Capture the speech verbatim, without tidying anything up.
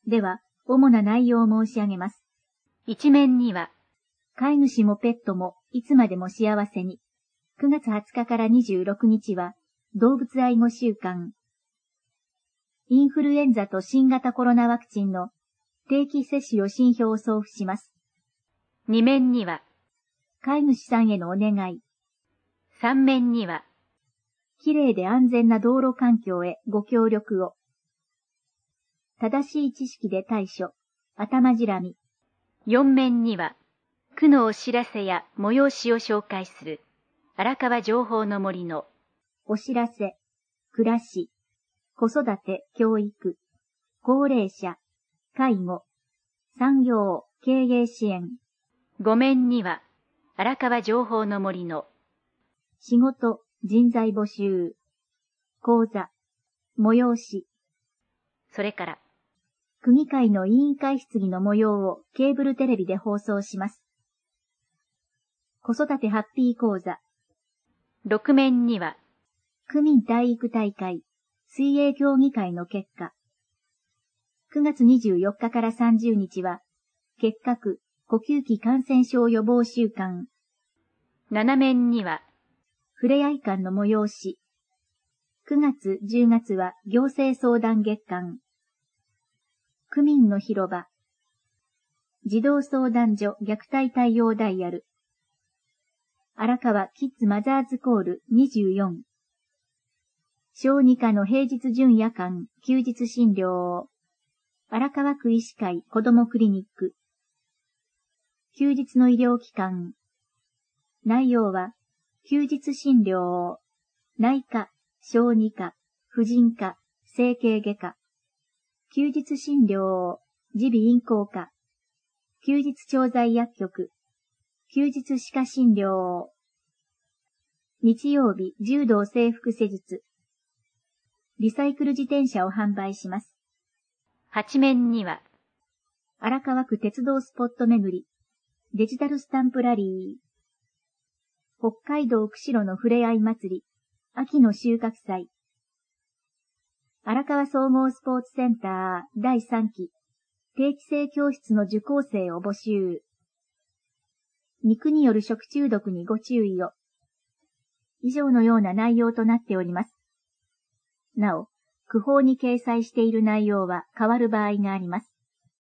では、主な内容を申し上げます。 一面には、 飼い主もペットもいつまでも幸せに。くがつはつかからにじゅうろくにちは、動物愛護週間。インフルエンザと新型コロナワクチンの定期接種予診票を送付します。 二面には、 飼い主さんへのお願い。 三面には、 きれいで安全な道路環境へご協力を。正しい知識で対処、頭じらみ。 四面には、区のお知らせや催しを紹介する、荒川情報の森の、 お知らせ、暮らし、子育て、教育、高齢者、介護、産業、経営支援。 五面には、荒川情報の森の、 仕事、人材募集、講座、催し。 それから、 区議会の委員会質疑の模様をケーブルテレビで放送します。子育てハッピー講座。 六面には、 区民体育大会、水泳協議会の結果。くがつにじゅうよっかからさんじゅうにちは、結核、呼吸器感染症予防週間。 七面には、 ふれあい館の催し。くがつ、じゅうがつは行政相談月間。区民の広場。児童相談所虐待対応ダイヤル。荒川キッズマザーズコールにじゅうよん。小児科の平日準夜間、休日診療。荒川区医師会子どもクリニック。休日の医療機関。内容は、休日診療、内科、小児科、婦人科、整形外科。休日診療、耳鼻咽喉科。休日調剤薬局。休日歯科診療。日曜日、柔道整復施術。リサイクル自転車を販売します。 八面には、 荒川区鉄道スポット巡り。デジタルスタンプラリー。北海道釧路のふれあい祭り。秋の収穫祭。荒川総合スポーツセンターだいさんき。定期性教室の受講生を募集。肉による食中毒にご注意を。以上のような内容となっております。なお、区報に掲載している内容は変わる場合があります。